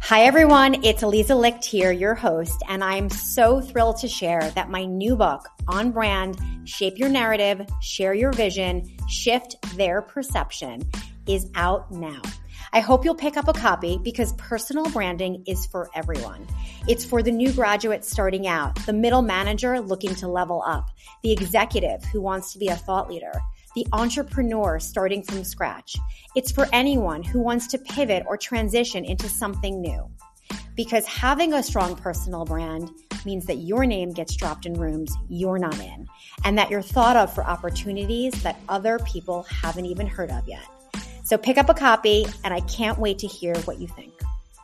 Hi, everyone. It's Aliza Licht here, your host, and I'm so thrilled to share that my new book, On Brand, Shape Your Narrative, Share Your Vision, Shift Their Perception, is out now. I hope you'll pick up a copy because personal branding is for everyone. It's for the new graduate starting out, the middle manager looking to level up, the executive who wants to be a thought leader, the entrepreneur starting from scratch. It's for anyone who wants to pivot or transition into something new. Because having a strong personal brand means that your name gets dropped in rooms you're not in, and that you're thought of for opportunities that other people haven't even heard of yet. So pick up a copy, and I can't wait to hear what you think.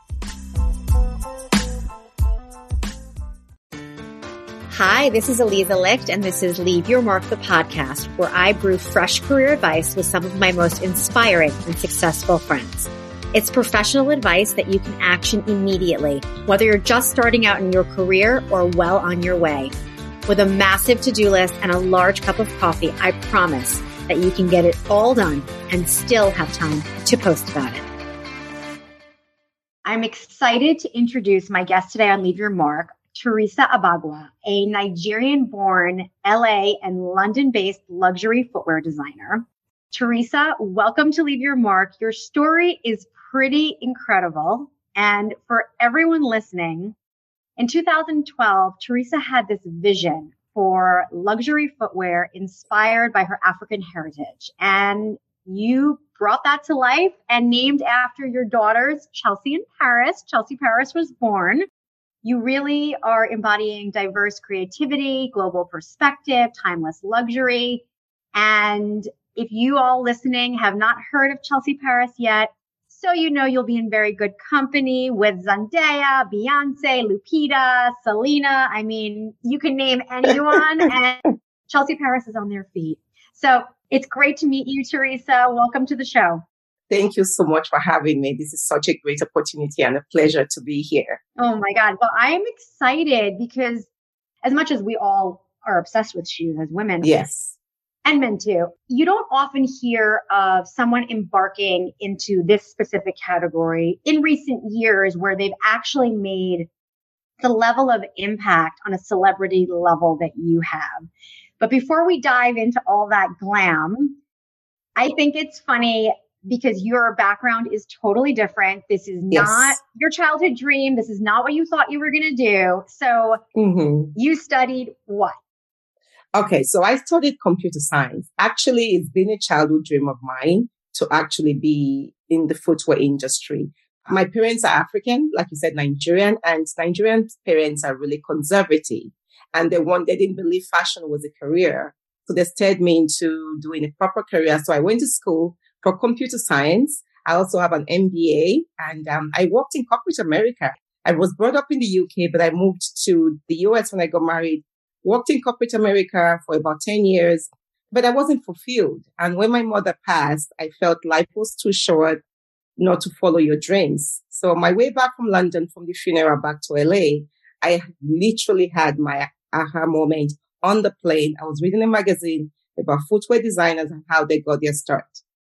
Hi, this is Aliza Licht, and this is Leave Your Mark, the podcast, where I brew fresh career advice with some of my most inspiring and successful friends. It's professional advice that you can action immediately, whether you're just starting out in your career or well on your way. With a massive to-do list and a large cup of coffee, I promise that you can get it all done and still have time to post about it. I'm excited to introduce my guest today on Leave Your Mark, Teresa Abagua, a Nigerian-born, LA and London-based luxury footwear designer. Teresa, welcome to Leave Your Mark. Your story is pretty incredible. And for everyone listening, in 2012, Teresa had this vision for luxury footwear inspired by her African heritage. And you brought that to life and named after your daughters, Chelsea and Paris. Chelsea Paris was born. You really are embodying diverse creativity, global perspective, timeless luxury. And if you all listening have not heard of Chelsea Paris yet, so you know you'll be in very good company with Zendaya, Beyonce, Lupita, Selena. I mean, you can name anyone and Chelsea Paris is on their feet. So it's great to meet you, Teresa. Welcome to the show. Thank you so much for having me. This is such a great opportunity and a pleasure to be here. Oh my God. Well, I'm excited because as much as we all are obsessed with shoes as women. Yes. And men too, you don't often hear of someone embarking into this specific category in recent years where they've actually made the level of impact on a celebrity level that you have. But before we dive into all that glam, I think it's funny because your background is totally different. This is not your childhood dream. This is not what you thought you were going to do. So you studied what? Okay, so I studied computer science. Actually, it's been a childhood dream of mine to actually be in the footwear industry. My parents are African, like you said, Nigerian, and Nigerian parents are really conservative. And they didn't believe fashion was a career. So they steered me into doing a proper career. So I went to school for computer science. I also have an MBA, and I worked in corporate America. I was brought up in the UK, but I moved to the US when I got married. Worked in corporate America for about 10 years, but I wasn't fulfilled. And when my mother passed, I felt life was too short not to follow your dreams. So my way back from London, from the funeral back to LA, I literally had my aha moment on the plane. I was reading a magazine about footwear designers and how they got their start.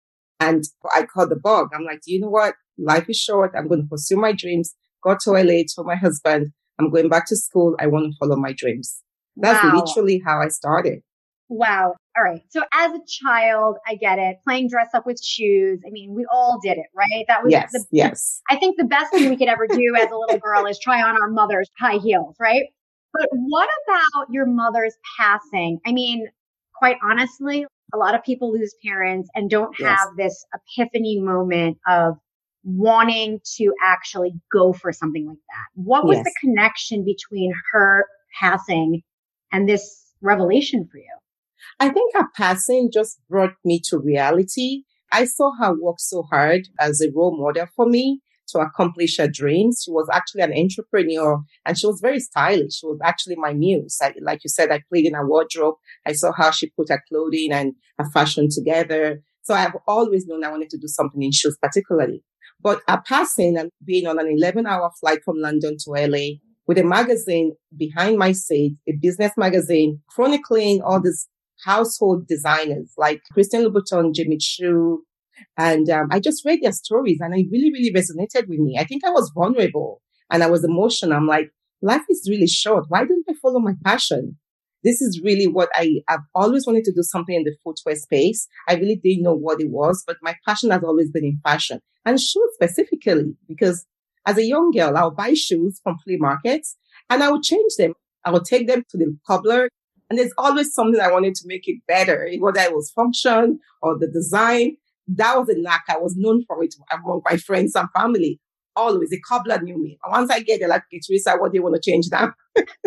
And I called the bug. I'm like, you know what? Life is short. I'm going to pursue my dreams. Got to LA, told my husband, I'm going back to school. I want to follow my dreams. That's literally how I started. Wow. All right. So as a child, I get it. Playing dress up with shoes. I mean, we all did it, right? That was yes. I think the best thing we could ever do as a little girl is try on our mother's high heels, right? But what about your mother's passing? I mean, quite honestly, a lot of people lose parents and don't have this epiphany moment of wanting to actually go for something like that. What was the connection between her passing and this revelation for you? I think her passing just brought me to reality. I saw her work so hard as a role model for me to accomplish her dreams. She was actually an entrepreneur and she was very stylish. She was actually my muse. Like you said, I played in her wardrobe. I saw how she put her clothing and her fashion together. So I've always known I wanted to do something in shoes particularly. But her passing and being on an 11-hour flight from London to LA with a magazine behind my seat, a business magazine, chronicling all these household designers like Christian Louboutin, Jimmy Choo, And I just read their stories and it really, really resonated with me. I think I was vulnerable and I was emotional. I'm like, life is really short. Why don't I follow my passion? This is really what I've always wanted to do, something in the footwear space. I really didn't know what it was, but my passion has always been in fashion and shoes specifically, because as a young girl, I'll buy shoes from flea markets and I would change them. I would take them to the cobbler and there's always something I wanted to make it better, whether it was function or the design. That was a knack. I was known for it among my friends and family. Always, a cobbler knew me. And once I get there, like, okay, Teresa, what do you want to change now?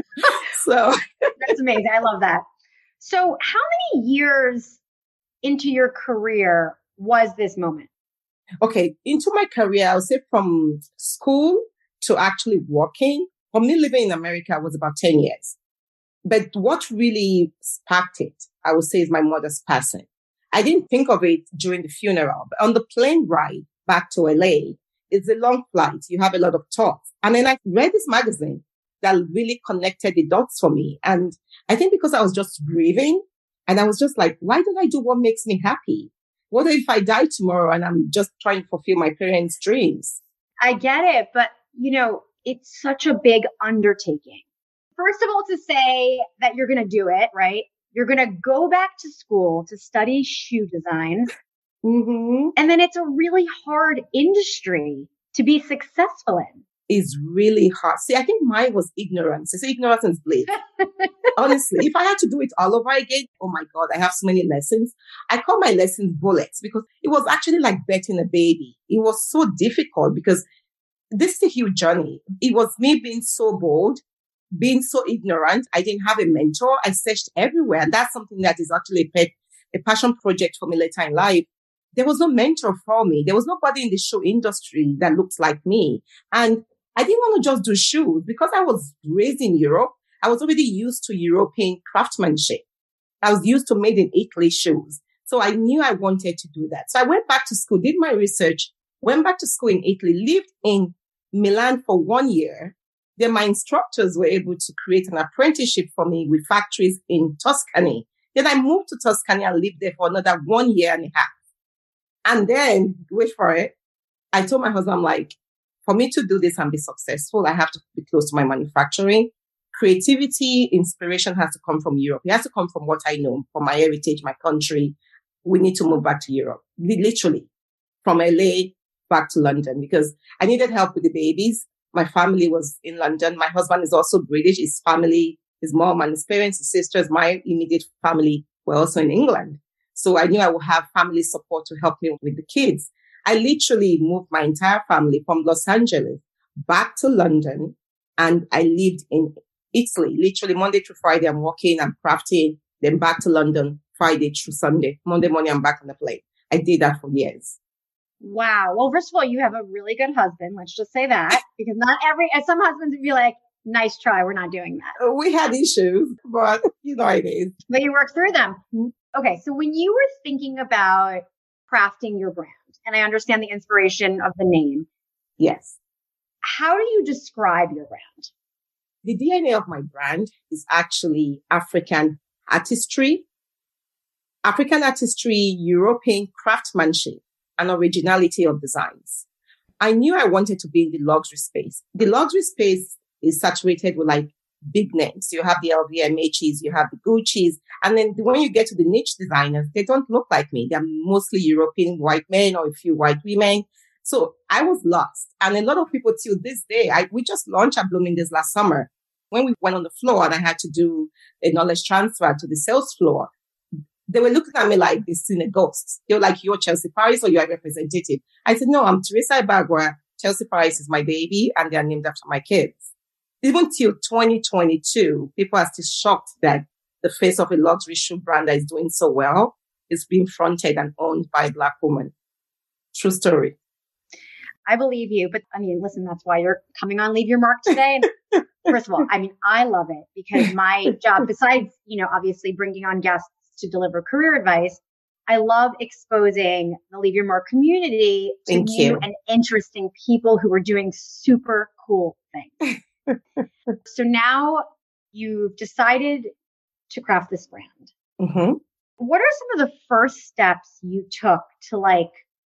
So that's amazing. I love that. So how many years into your career was this moment? Okay, into my career, I would say from school to actually working. For me, living in America was about 10 years. But what really sparked it, I would say, is my mother's passing. I didn't think of it during the funeral, but on the plane ride back to LA, it's a long flight. You have a lot of thoughts. And then I read this magazine that really connected the dots for me. And I think because I was just grieving and I was just like, why don't I do what makes me happy? What if I die tomorrow and I'm just trying to fulfill my parents' dreams? I get it. But, it's such a big undertaking. First of all, to say that you're going to do it, right? You're going to go back to school to study shoe design. Mm-hmm. And then it's a really hard industry to be successful in. It's really hard. See, I think mine was ignorance. I say ignorance is bliss. Honestly, if I had to do it all over again, oh my God, I have so many lessons. I call my lessons bullets because it was actually like birthing a baby. It was so difficult because this is a huge journey. It was me being so bold, being so ignorant. I didn't have a mentor. I searched everywhere. And that's something that is actually a passion project for me later in life. There was no mentor for me. There was nobody in the shoe industry that looked like me. And I didn't want to just do shoes because I was raised in Europe. I was already used to European craftsmanship. I was used to made in Italy shoes. So I knew I wanted to do that. So I went back to school, did my research, went back to school in Italy, lived in Milan for 1 year. Then my instructors were able to create an apprenticeship for me with factories in Tuscany. Then I moved to Tuscany and lived there for another 1 year and a half. And then, wait for it, I told my husband, I'm like, for me to do this and be successful, I have to be close to my manufacturing. Creativity, inspiration has to come from Europe. It has to come from what I know, from my heritage, my country. We need to move back to Europe, literally, from LA back to London, because I needed help with the babies. My family was in London. My husband is also British. His family, his mom and his parents, his sisters, my immediate family were also in England. So I knew I would have family support to help me with the kids. I literally moved my entire family from Los Angeles back to London, and I lived in Italy. Literally Monday through Friday, I'm working, I'm crafting, then back to London Friday through Sunday. Monday morning, I'm back on the plane. I did that for years. Wow. Well, first of all, you have a really good husband. Let's just say that, because not some husbands would be like, nice try. We're not doing that. We had issues, but it is. But you work through them. Okay. So when you were thinking about crafting your brand, and I understand the inspiration of the name. Yes. How do you describe your brand? The DNA of my brand is actually African artistry, European craftsmanship, and originality of designs. I knew I wanted to be in the luxury space. The luxury space is saturated with like big names. You have the LVMHs, you have the Gucci's. And then when you get to the niche designers, they don't look like me. They're mostly European white men or a few white women. So I was lost. And a lot of people till this day, we just launched at Blooming this last summer. When we went on the floor and I had to do a knowledge transfer to the sales floor, they were looking at me like they've seen a ghost. They were like, you're Chelsea Paris or you're a representative. I said, no, I'm Teresa Ibagwa. Chelsea Paris is my baby and they're named after my kids. Even till 2022, people are still shocked that the face of a luxury shoe brand that is doing so well is being fronted and owned by a Black woman. True story. I believe you, but I mean, listen, that's why you're coming on Leave Your Mark today. First of all, I mean, I love it because my job, besides, obviously bringing on guests to deliver career advice, I love exposing the Leave Your Mark community to new and interesting people who are doing super cool things. So now you've decided to craft this brand. Mm-hmm. What are some of the first steps you took to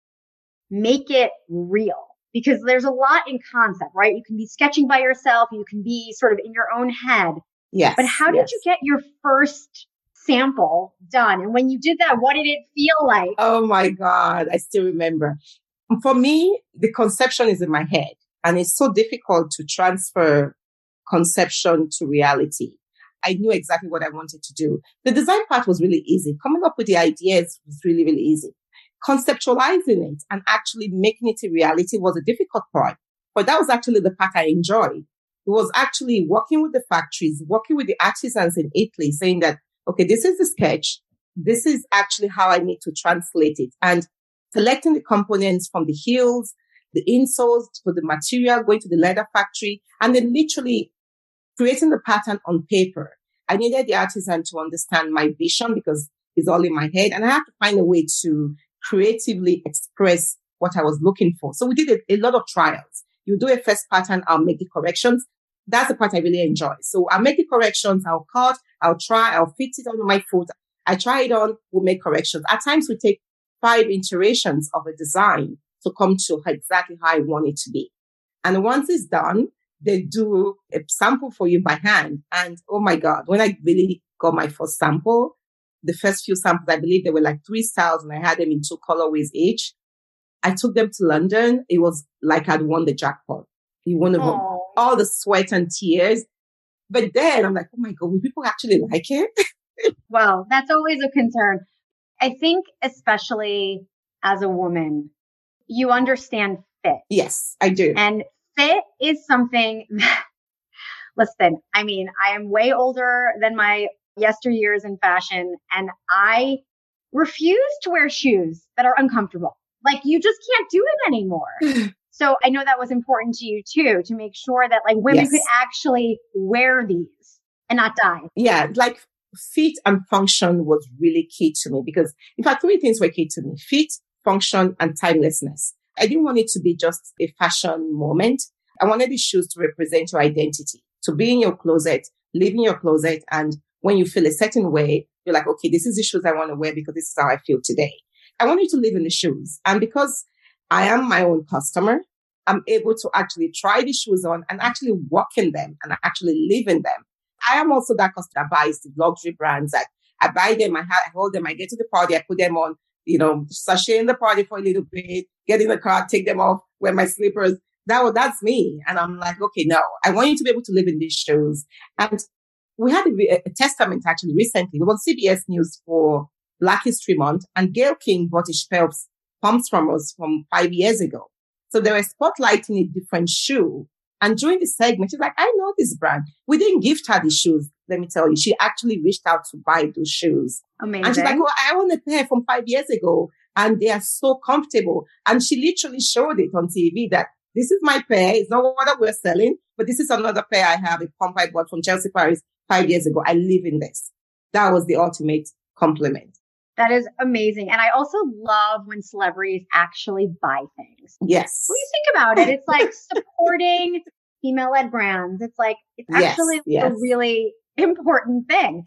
make it real? Because there's a lot in concept, right? You can be sketching by yourself. You can be sort of in your own head. Yes. But how did you get your first sample done? And when you did that, what did it feel like? Oh my God, I still remember. For me, the conception is in my head, and it's so difficult to transfer conception to reality. I knew exactly what I wanted to do. The design part was really easy. Coming up with the ideas was really, really easy. Conceptualizing it and actually making it a reality was a difficult part. But that was actually the part I enjoyed. It was actually working with the factories, working with the artisans in Italy, saying that, okay, this is the sketch. This is actually how I need to translate it. And selecting the components from the heels, the insoles, for the material, going to the leather factory, and then literally creating the pattern on paper. I needed the artisan to understand my vision because it's all in my head. And I had to find a way to creatively express what I was looking for. So we did a lot of trials. You do a first pattern, I'll make the corrections. That's the part I really enjoy. So I'll make the corrections, I'll cut, I'll try, I'll fit it on my foot. I try it on, we'll make corrections. At times we take 5 iterations of a design to come to exactly how I want it to be. And once it's done, they do a sample for you by hand. And oh my God, when I really got my first sample, the first few samples, I believe there were like 3 styles and I had them in 2 colorways each. I took them to London. It was like I'd won the jackpot. You want to all the sweat and tears. But then I'm like, oh my God, will people actually like it? Well, that's always a concern. I think especially as a woman, you understand fit. Yes, I do. And fit is something that, listen, I mean, I am way older than my yesteryears in fashion, and I refuse to wear shoes that are uncomfortable. Like, you just can't do it anymore. So I know that was important to you too, to make sure that like women could actually wear these and not die. Yeah, like fit and function was really key to me because in fact, 3 things were key to me: fit, function, and timelessness. I didn't want it to be just a fashion moment. I wanted the shoes to represent your identity, to be in your closet, live in your closet. And when you feel a certain way, you're like, okay, this is the shoes I want to wear because this is how I feel today. I want you to live in the shoes. And because I am my own customer, I'm able to actually try the shoes on and actually walk in them and actually live in them. I am also that customer that buys the luxury brands. That I buy them, I hold them, I get to the party, I put them on, sashay in the party for a little bit, get in the car, take them off, wear my slippers. That's me. And I'm like, okay, no, I want you to be able to live in these shoes. And we had a testament actually recently. We were on CBS News for Black History Month, and Gayle King bought a pair of pumps from us from 5 years ago. So they were spotlighting a different shoe. And during the segment, she's like, I know this brand. We didn't gift her the shoes. Let me tell you, she actually reached out to buy those shoes. Amazing. And she's like, well, I want a pair from 5 years ago and they are so comfortable. And she literally showed it on TV that this is my pair. It's not what we're selling, but this is another pair I have, a pump I bought from Chelsea Paris 5 years ago. I live in this. That was the ultimate compliment. That is amazing. And I also love when celebrities actually buy things. Yes. When you think about it, it's like supporting female-led brands. It's like, it's actually a really important thing.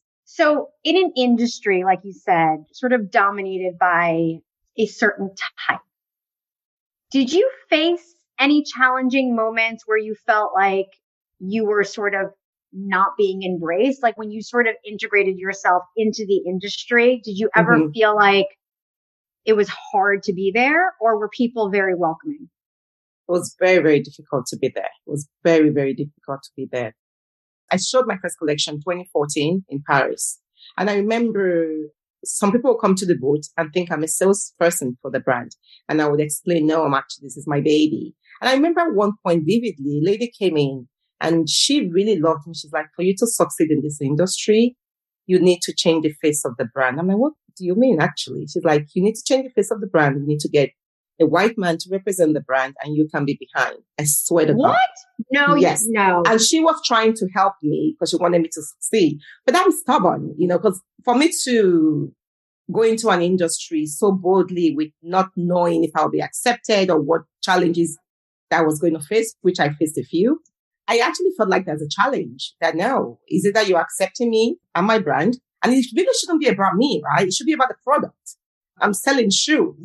So in an industry, like you said, sort of dominated by a certain type, did you face any challenging moments where you felt like you were sort of not being embraced? Like when you sort of integrated yourself into the industry, did you ever feel like it was hard to be there, or were people very welcoming? It was very, very difficult to be there. It was very, very difficult to be there. I showed my first collection 2014 in Paris. And I remember some people would come to the booth and think I'm a salesperson for the brand. And I would explain, no, this is my baby. And I remember at one point vividly, a lady came in and she really loved me. She's like, for you to succeed in this industry, you need to change the face of the brand. I'm like, what do you mean actually? She's like, you need to change the face of the brand. You need to get a white man to represent the brand and you can be behind. I swear to God. What? No, yes. No. And she was trying to help me because she wanted me to succeed. But I'm stubborn, because for me to go into an industry so boldly with not knowing if I'll be accepted or what challenges that I was going to face, which I faced a few, I actually felt like there's a challenge that no, is it that you're accepting me and my brand? And it really shouldn't be about me, right? It should be about the product. I'm selling shoes.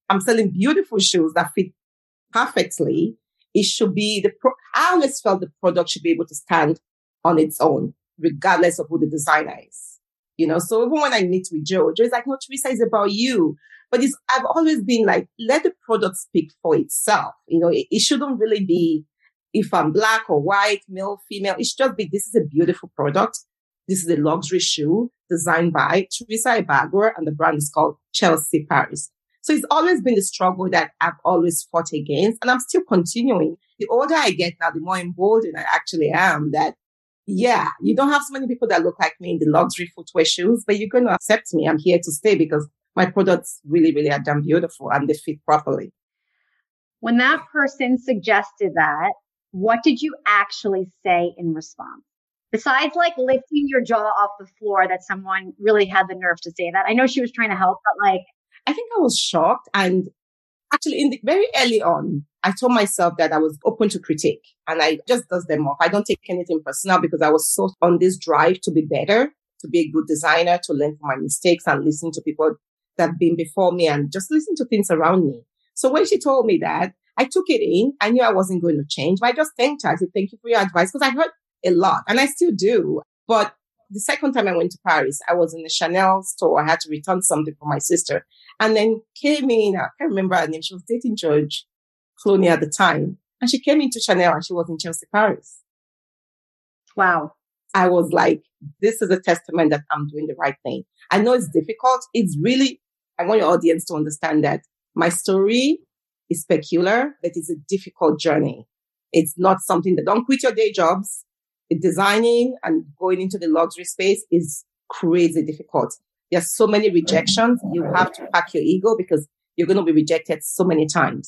I'm selling beautiful shoes that fit perfectly. It should be I always felt the product should be able to stand on its own, regardless of who the designer is. So even when I meet with Joe's like, no, Teresa, is about you. But I've always been like, let the product speak for itself. It shouldn't really be if I'm black or white, male, female. It should just be, this is a beautiful product. This is a luxury shoe designed by Teresa Ibagwa, and the brand is called Chelsea Paris. So it's always been the struggle that I've always fought against, and I'm still continuing. The older I get now, the more emboldened I actually am that, yeah, you don't have so many people that look like me in the luxury footwear shoes, but you're going to accept me. I'm here to stay because my products really, really are damn beautiful and they fit properly. When that person suggested that, what did you actually say in response? Besides like lifting your jaw off the floor that someone really had the nerve to say that. I know she was trying to help, but like, I think I was shocked. And actually very early on, I told myself that I was open to critique and I just dust them off. I don't take anything personal because I was so on this drive to be better, to be a good designer, to learn from my mistakes and listen to people that have been before me and just listen to things around me. So when she told me that, I took it in. I knew I wasn't going to change, but I just thanked her. I said, thank you for your advice, because I heard a lot and I still do. But the second time I went to Paris, I was in the Chanel store. I had to return something for my sister and then came in. I can't remember her name. She was dating George Clooney at the time. And she came into Chanel and she was in Chelsea Paris. Wow. I was like, this is a testament that I'm doing the right thing. I know it's difficult. It's really, I want your audience to understand that my story is peculiar, but it's a difficult journey. It's not something that don't quit your day jobs. Designing and going into the luxury space is crazy difficult. There's so many rejections. You have to pack your ego because you're going to be rejected so many times.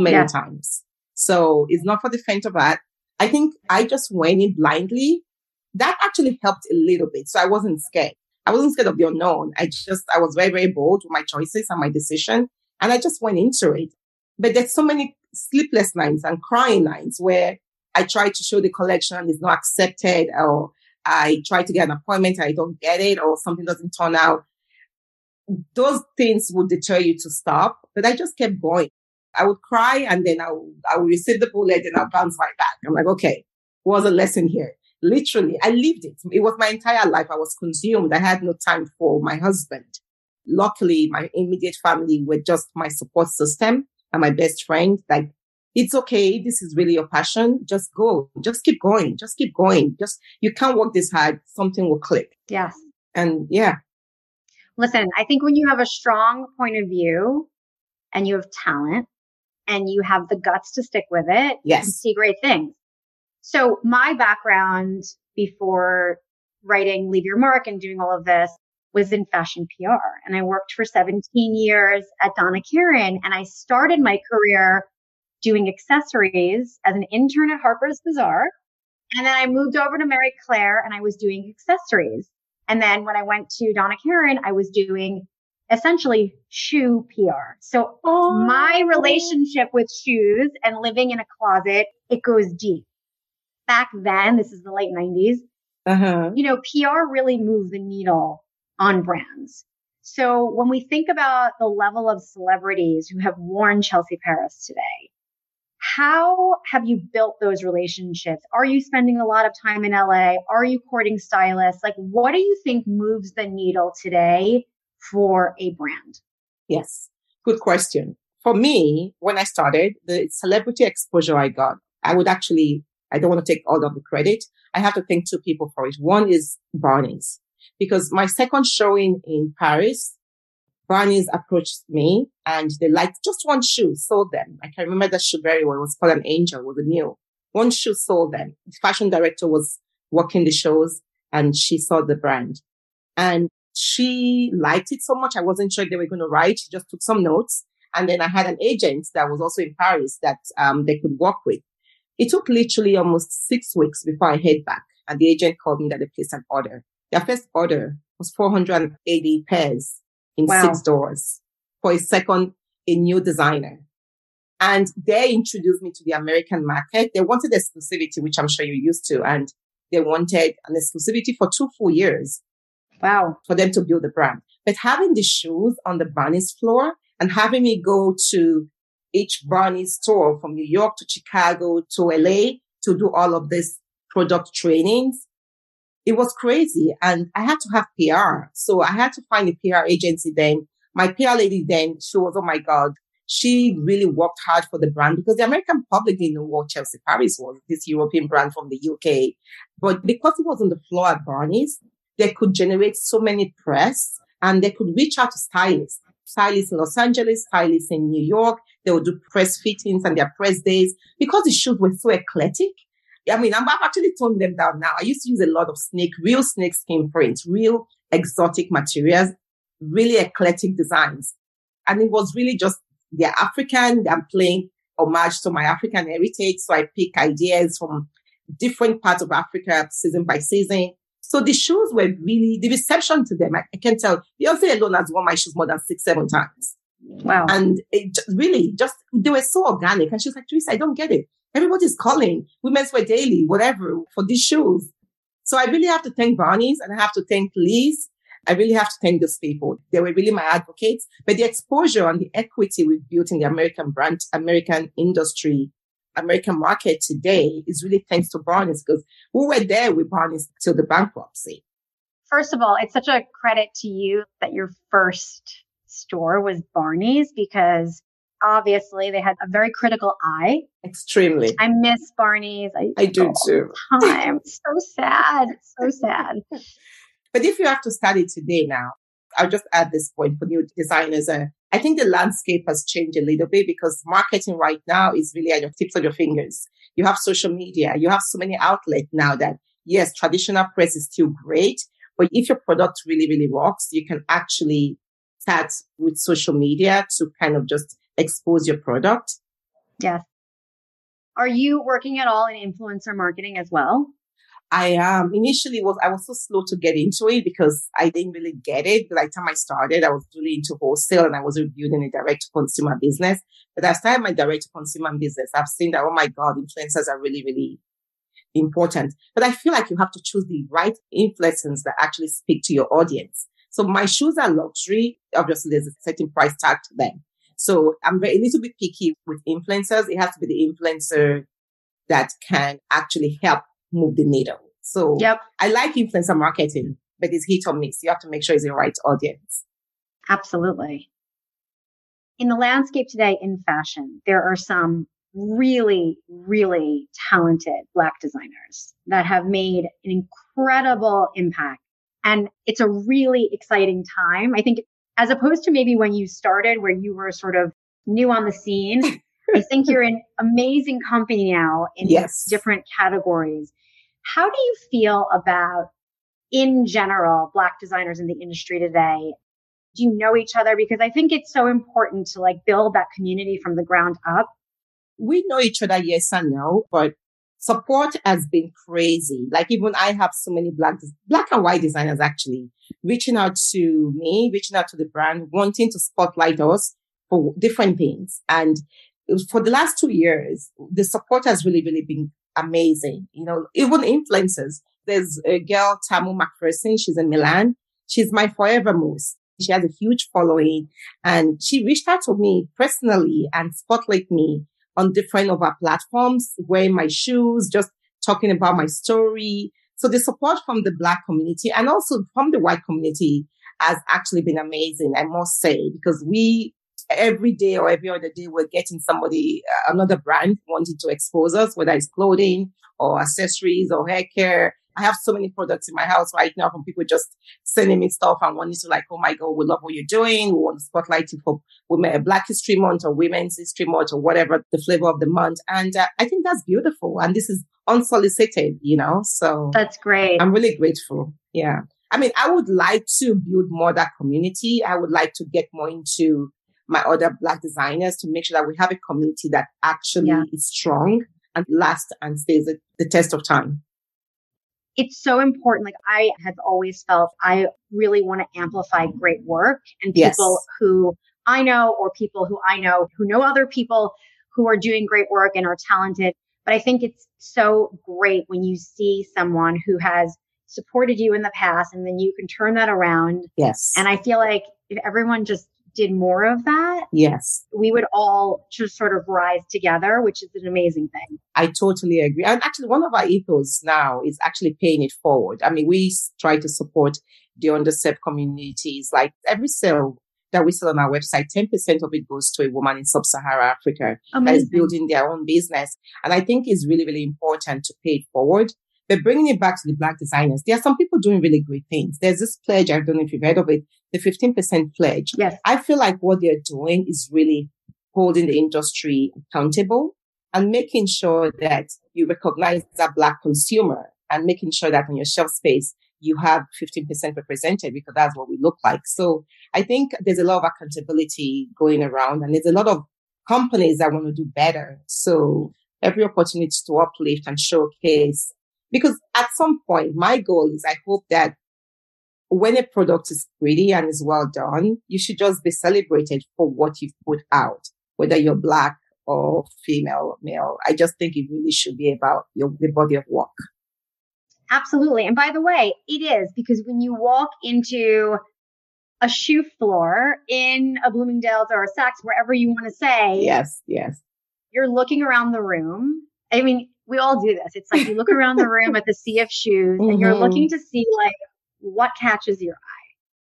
So it's not for the faint of heart. I think I just went in blindly. That actually helped a little bit. So I wasn't scared. I wasn't scared of the unknown. I was very, very bold with my choices and my decision. And I just went into it. But there's so many sleepless nights and crying nights where I try to show the collection is not accepted, or I try to get an appointment, I don't get it, or something doesn't turn out. Those things would deter you to stop, but I just kept going. I would cry and then I would receive the bullet and I'll bounce right back. I'm like, okay, what was a lesson here? Literally, I lived it. It was my entire life. I was consumed. I had no time for my husband. Luckily, my immediate family were just my support system and my best friend. Like, it's okay. This is really your passion. Just go. Just keep going. Just keep going. You can't work this hard. Something will click. Yes. And yeah. Listen, I think when you have a strong point of view and you have talent and you have the guts to stick with it, yes, you can see great things. So my background before writing Leave Your Mark and doing all of this was in fashion PR. And I worked for 17 years at Donna Karan. And I started my career doing accessories as an intern at Harper's Bazaar. And then I moved over to Marie Claire and I was doing accessories. And then when I went to Donna Karan, I was doing essentially shoe PR. So my relationship with shoes and living in a closet, it goes deep. Back then, this is the late 90s, PR really moved the needle on brands. So when we think about the level of celebrities who have worn Chelsea Paris today, how have you built those relationships? Are you spending a lot of time in LA? Are you courting stylists? Like, what do you think moves the needle today for a brand? Yes, good question. For me, when I started, the celebrity exposure I got, I don't want to take all of the credit. I have to thank two people for it. One is Barney's, because my second showing in Paris, Barney's approached me and they liked just one shoe, sold them. I can remember that shoe very well. It was called an Angel, was new. One shoe sold them. The fashion director was working the shows and she saw the brand and she liked it so much. I wasn't sure if they were going to write. She just took some notes. And then I had an agent that was also in Paris that they could work with. It took literally almost 6 weeks before I heard back. And the agent called me that they placed an order. Their first order was 480 pairs in 6 stores for a new designer. And they introduced me to the American market. They wanted exclusivity, which I'm sure you're used to. And they wanted an exclusivity for 2 full years. Wow. For them to build the brand. But having the shoes on the Barney's floor, and having me go to each brownies store from New York to Chicago to LA to do all of this product trainings. It was crazy. And I had to have PR. So I had to find a PR agency then. My PR lady then, she was, oh my God, she really worked hard for the brand because the American public didn't know what Chelsea Paris was, this European brand from the UK. But because it was on the floor at Barney's, they could generate so many press and they could reach out to stylists in Los Angeles, stylists in New York. They would do press fittings and their press days because the shoes were so eclectic. I mean, I've actually toned them down now. I used to use a lot of real snake skin prints, real exotic materials, really eclectic designs. And it was really just, they're African. I'm playing homage to my African heritage. So I pick ideas from different parts of Africa, season by season. So the shoes were really, the reception to them, I can tell, Beyonce alone has worn my shoes more than 6-7 times. Wow. And it really just, they were so organic. And she was like, Teresa, I don't get it. Everybody's calling Women's Wear Daily, whatever, for these shoes. So I really have to thank Barney's and I have to thank Liz. I really have to thank those people. They were really my advocates. But the exposure and the equity we've built in the American brand, American industry, American market today is really thanks to Barney's because we were there with Barney's till the bankruptcy. First of all, it's such a credit to you that your first store was Barney's because obviously they had a very critical eye. Extremely. I miss Barney's. I do too. Time. So sad. So sad. But if you have to study today now, I'll just add this point for new designers. I think the landscape has changed a little bit because marketing right now is really at your tips of your fingers. You have social media. You have so many outlets now that, yes, traditional press is still great. But if your product really, really rocks, you can actually start with social media to kind of just expose your product. Yes. Are you working at all in influencer marketing as well? I am. Initially, I was so slow to get into it because I didn't really get it. By the time I started, I was really into wholesale and I was building a direct-to-consumer business. But I started my direct-to-consumer business. I've seen that, oh my God, influencers are really, really important. But I feel like you have to choose the right influencers that actually speak to your audience. So my shoes are luxury. Obviously, there's a certain price tag to them. So I'm a little bit picky with influencers. It has to be the influencer that can actually help move the needle. So yep. I like influencer marketing, but it's hit or miss. You have to make sure it's the right audience. Absolutely. In the landscape today in fashion, there are some really, really talented Black designers that have made an incredible impact. And it's a really exciting time. I think as opposed to maybe when you started where you were sort of new on the scene, I think you're in amazing company now in yes. different categories. How do you feel about, in general, Black designers in the industry today? Do you know each other? Because I think it's so important to build that community from the ground up. We know each other, yes and no, but support has been crazy. Even I have so many black and white designers actually reaching out to me, reaching out to the brand, wanting to spotlight us for different things. And for the last 2 years, the support has really, really been amazing. Even influencers. There's a girl, Tamu McPherson. She's in Milan. She's my forever muse. She has a huge following and she reached out to me personally and spotlight me on different of our platforms, wearing my shoes, just talking about my story. So the support from the Black community and also from the white community has actually been amazing, I must say, because every day or every other day, we're getting another brand wanting to expose us, whether it's clothing or accessories or hair care. I have so many products in my house right now from people just sending me stuff and wanting to oh my God, we love what you're doing. We want to spotlight you for Women, Black History Month or Women's History Month or whatever the flavor of the month. And I think that's beautiful. And this is unsolicited, so. That's great. I'm really grateful. Yeah. I mean, I would like to build more that community. I would like to get more into my other Black designers to make sure that we have a community that actually is strong and lasts and stays the test of time. It's so important. I have always felt I really want to amplify great work and people who I know or people who I know who know other people who are doing great work and are talented. But I think it's so great when you see someone who has supported you in the past and then you can turn that around. Yes. And I feel like if everyone just did more of that, Yes. we would all just sort of rise together, which is an amazing thing. I totally agree. And actually, one of our ethos now is actually paying it forward. I mean, we try to support the underserved communities. Like every sale that we sell on our website, 10% of it goes to a woman in sub-Saharan Africa that is building their own business. And I think it's really, really important to pay it forward. But bringing it back to the Black designers, there are some people doing really great things. There's this pledge, I don't know if you've heard of it, the 15% pledge. Yes. I feel like what they're doing is really holding the industry accountable and making sure that you recognize that Black consumer and making sure that on your shelf space, you have 15% represented because that's what we look like. So I think there's a lot of accountability going around and there's a lot of companies that want to do better. So every opportunity to uplift and showcase, because at some point, my goal is I hope that when a product is pretty and is well done, you should just be celebrated for what you've put out, whether you're Black or female or male. I just think it really should be about the body of work. Absolutely. And by the way, it is, because when you walk into a shoe floor in a Bloomingdale's or a Saks, wherever you want to say, yes, you're looking around the room. I mean, we all do this. It's like you look around the room at the sea of shoes and you're looking to see like what catches your eye.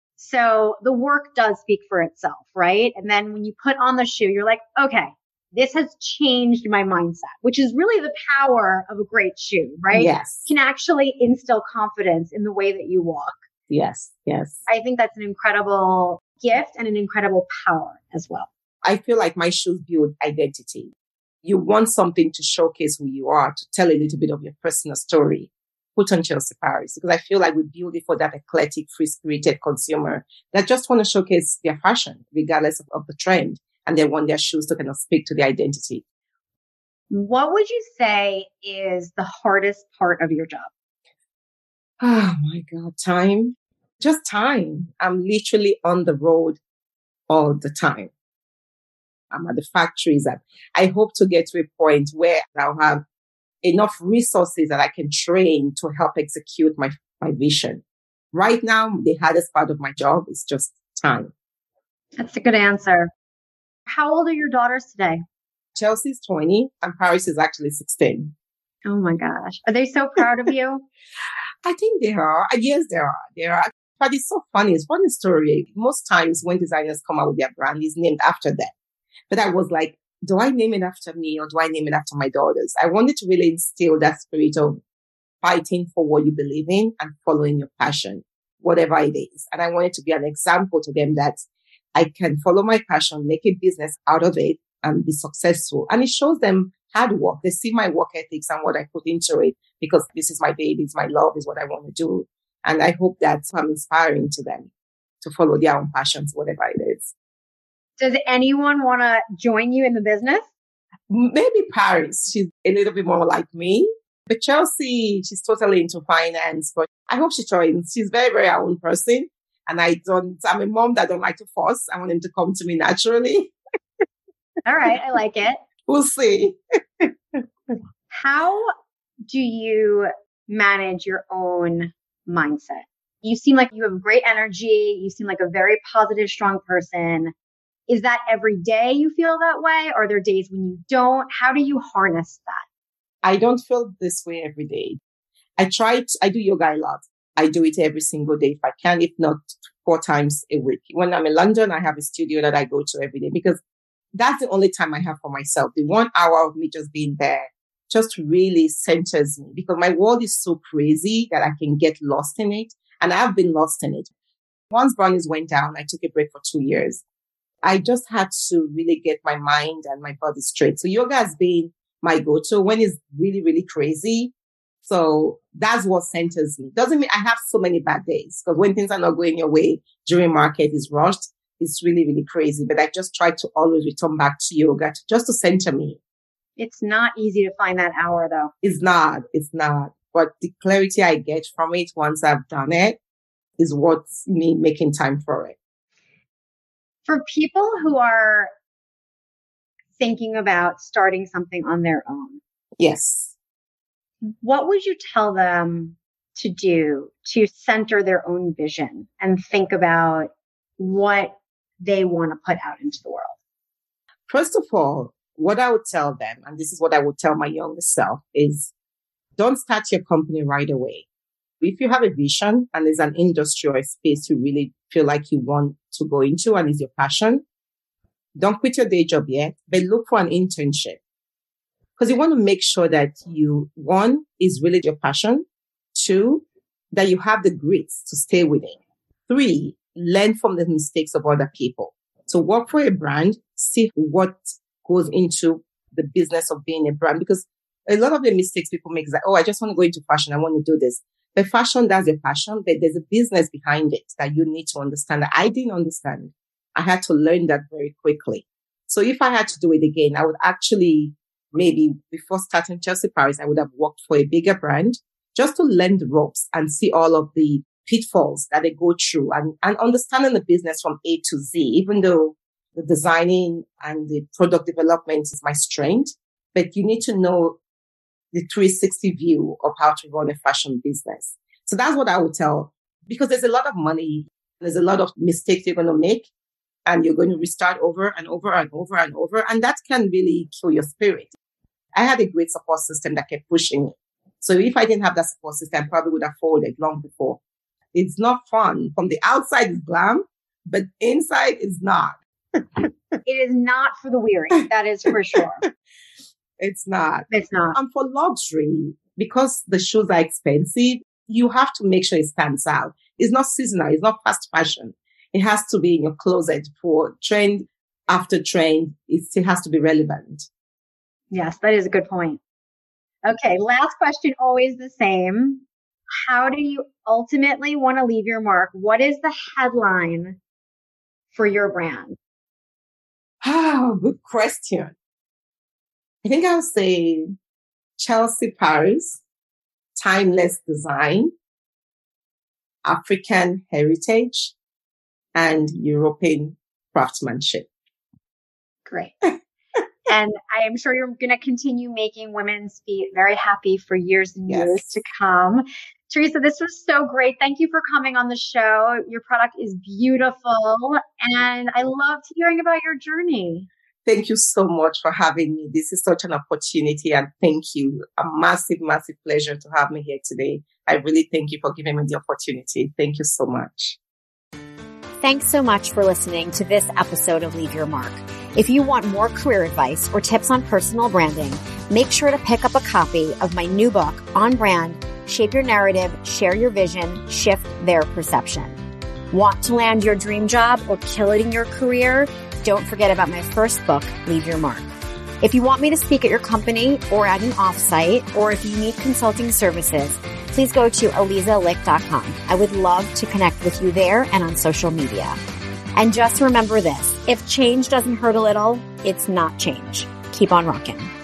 So the work does speak for itself, right? And then when you put on the shoe, you're like, okay, this has changed my mindset, which is really the power of a great shoe, right? Yes. Can actually instill confidence in the way that you walk. Yes. I think that's an incredible gift and an incredible power as well. I feel like my shoes build identity. You want something to showcase who you are, to tell a little bit of your personal story. Put on Chelsea Paris, because I feel like we build it for that eclectic, free-spirited consumer that just want to showcase their fashion, regardless of the trend. And they want their shoes to kind of speak to their identity. What would you say is the hardest part of your job? Oh my God, time. Just time. I'm literally on the road all the time. I'm at the factories and I hope to get to a point where I'll have enough resources that I can train to help execute my vision. Right now, the hardest part of my job is just time. That's a good answer. How old are your daughters today? Chelsea's 20 and Paris is actually 16. Oh my gosh. Are they so proud of you? I think they are. Yes, they are. They are. But it's so funny. It's a funny story. Most times when designers come out with their brand, it's named after them. But I was like, do I name it after me or do I name it after my daughters? I wanted to really instill that spirit of fighting for what you believe in and following your passion, whatever it is. And I wanted to be an example to them that I can follow my passion, make a business out of it and be successful. And it shows them hard work. They see my work ethics and what I put into it because this is my baby, it's my love, is what I want to do. And I hope that I'm inspiring to them to follow their own passions, whatever it is. Does anyone want to join you in the business? Maybe Paris. She's a little bit more like me. But Chelsea, she's totally into finance. But I hope she joins. She's very, very our own person. And I'm a mom that don't like to force. I want him to come to me naturally. All right. I like it. We'll see. How do you manage your own mindset? You seem like you have great energy. You seem like a very positive, strong person. Is that every day you feel that way? Or are there days when you don't? How do you harness that? I don't feel this way every day. I do yoga a lot. I do it every single day if I can, if not 4 times a week. When I'm in London, I have a studio that I go to every day because that's the only time I have for myself. The 1 hour of me just being there just really centers me because my world is so crazy that I can get lost in it. And I've been lost in it. Once Brownies went down, I took a break for 2 years. I just had to really get my mind and my body straight. So yoga has been my go-to when it's really, really crazy. So that's what centers me. Doesn't mean I have so many bad days because when things are not going your way during market is rushed, it's really, really crazy. But I just try to always return back to yoga just to center me. It's not easy to find that hour though. It's not. But the clarity I get from it once I've done it is what's me making time for it. For people who are thinking about starting something on their own. Yes. What would you tell them to do to center their own vision and think about what they want to put out into the world? First of all, what I would tell them, and this is what I would tell my younger self, is don't start your company right away. If you have a vision and there's an industry or a space you really feel like you want to go into and is your passion, don't quit your day job yet, but look for an internship. Because you want to make sure that one, is really your passion. Two, that you have the grits to stay with it. Three, learn from the mistakes of other people. So work for a brand, see what goes into the business of being a brand. Because a lot of the mistakes people make is like, oh, I just want to go into fashion. I want to do this. But fashion, that's your passion, but there's a business behind it that you need to understand that I didn't understand. I had to learn that very quickly. So if I had to do it again, I would actually, maybe before starting Chelsea Paris, I would have worked for a bigger brand just to learn the ropes and see all of the pitfalls that they go through and understanding the business from A to Z, even though the designing and the product development is my strength. But you need to know the 360 view of how to run a fashion business. So that's what I would tell, because there's a lot of money. There's a lot of mistakes you're going to make and you're going to restart over and over and over and over. And that can really kill your spirit. I had a great support system that kept pushing me. So if I didn't have that support system, I probably would have folded long before. It's not fun. From the outside is glam, but inside is not. It is not for the weary. That is for sure. It's not. It's not. And for luxury, because the shoes are expensive, you have to make sure it stands out. It's not seasonal. It's not fast fashion. It has to be in your closet for trend after trend. It still has to be relevant. Yes, that is a good point. Okay, last question, always the same. How do you ultimately want to leave your mark? What is the headline for your brand? Oh, good question. I think I'll say Chelsea Paris, timeless design, African heritage, and European craftsmanship. Great. And I am sure you're going to continue making women's feet very happy for years and years to come. Teresa, this was so great. Thank you for coming on the show. Your product is beautiful, and I loved hearing about your journey. Thank you so much for having me. This is such an opportunity, and thank you. A massive, massive pleasure to have me here today. I really thank you for giving me the opportunity. Thank you so much. Thanks so much for listening to this episode of Leave Your Mark. If you want more career advice or tips on personal branding, make sure to pick up a copy of my new book, On Brand, Shape Your Narrative, Share Your Vision, Shift Their Perception. Want to land your dream job or kill it in your career? Don't forget about my first book, Leave Your Mark. If you want me to speak at your company or at an offsite, or if you need consulting services, please go to alizalick.com. I would love to connect with you there and on social media. And just remember this, if change doesn't hurt a little, it's not change. Keep on rocking.